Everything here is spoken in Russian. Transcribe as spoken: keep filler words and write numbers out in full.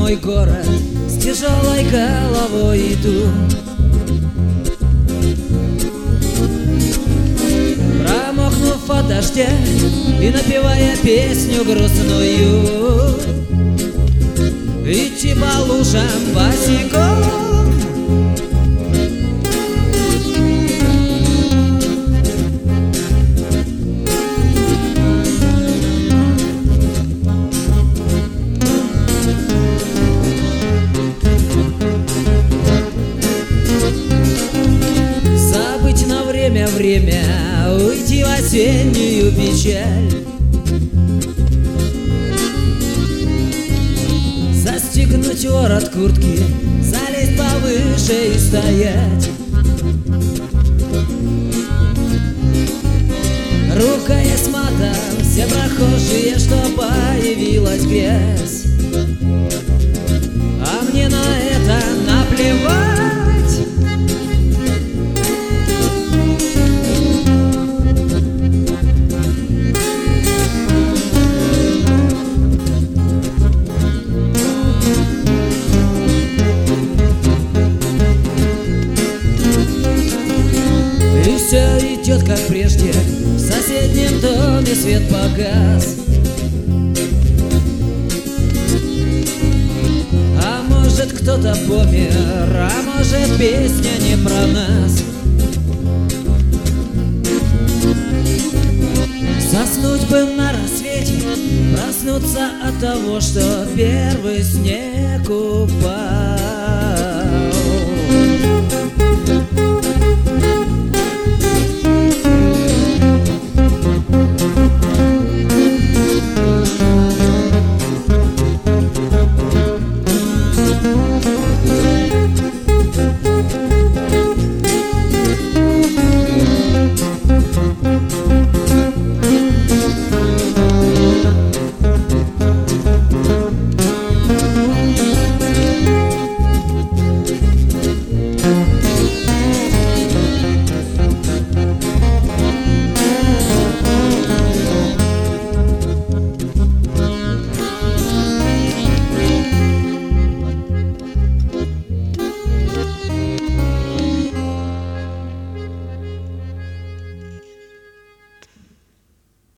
мой город, с тяжелой головой иду. Промокнув от дождя и напевая песню грустную, идти по лужам босиком. Забыть на время время, уйти в осеннюю печаль, застегнуть ворот куртки, залезть повыше и стоять, ругаясь матом все прохожие, что появилась грязь. А мне на это наплевать. И все идет как прежде, в соседнем доме свет погас. А может, кто-то помер, а может, песня не про нас. Заснуть бы на рассвете, проснуться от того, что первый снег упал.